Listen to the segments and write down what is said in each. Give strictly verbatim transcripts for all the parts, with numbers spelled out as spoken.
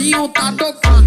DJzinho tá tocando.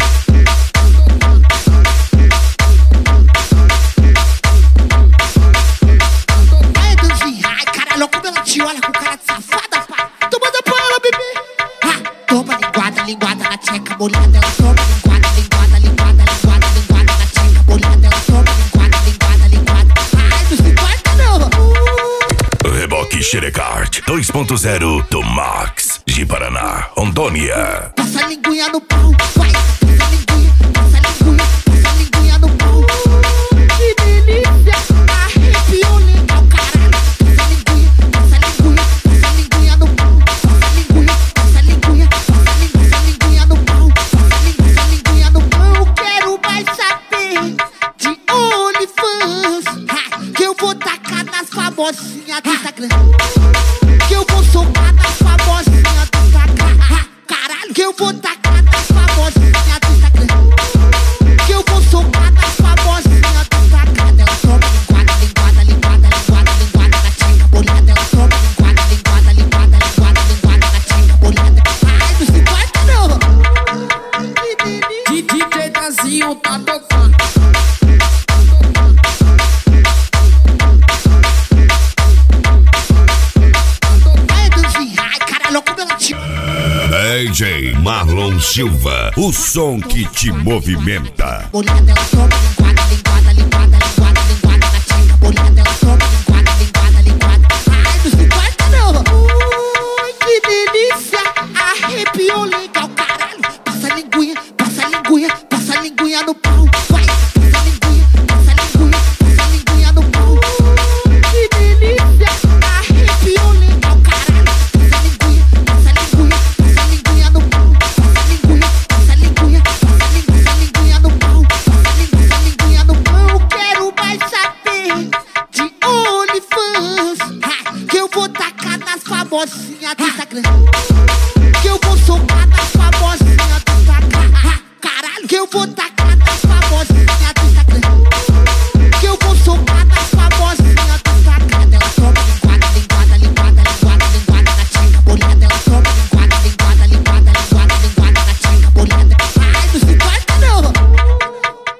Ai, Danzinho, ai, caralho, como ela te olha com cara de safada, pai. Tu manda pra ela, bebê. Ah, toma linguada, linguada na tcheca molhada. Ela toma linguada, linguada, linguada, linguada, linguada na tcheca molhada. Ela toma linguada, linguada, linguada. Ai, não se importa não. Reboque Xerecard dois ponto zero do Max de Paraná, Rondônia. Passa a linguinha no pau, vai. Passa a linguinha, passa a linguinha, passa a linguinha no pau. Que delícia, arrepiou legal, caralho. Passa a linguinha, passa a linguinha, passa a linguinha no pau. Passa a linguinha, passa a linguinha, passa a linguinha, passa a linguinha no pau. Passa a linguinha, passa a linguinha no pau. Quero mais saber de OnlyFans, ha, que eu vou tacar nas famosinhas do Instagram. Que eu vou socar nas famosinhas do Instagram. Ha, caralho, que eu vou tacar nas famosinhas do Instagram. Que eu vou socar nas famosinhas do Instagram. Ela toma linguada, linguada, linguada, linguada, linguada na tcheca molhada. Ela toma linguada, linguada, linguada, linguada, linguada na tcheca molhada. Ai, não se importa não. Que delícia. DJzinho tá tocando. Ai, Danzinho, ai, caralho, como ela te... D J Marlon Silva, o som que te movimenta. molhada. Ela toma linguada, linguada, linguada, linguada, linguada na tcheca molhada. Ela toma linguada, linguada, linguada. Ai, não se importa não. Ui, que delícia, arrepiou legal, caralho. Passa a linguinha, passa a linguinha, passa a linguinha no pau, vai. Passa a linguinha, passa a linguinha, passa a linguinha no pau. Que delícia, arrepiou legal, caralho. Passa a linguinha, passa a linguinha, passa a linguinha no pau. Passa a linguinha, passa a linguinha, passa a linguinha, passa a linguinha no pau. Passa a linguinha, passa a linguinha no pau. Quero mais saber de OnlyFans, ha, que eu vou tacar nas famosinhas do Instagram. Que eu vou socar nas famosinhas do Instagram. Ha, caralho, que eu vou tacar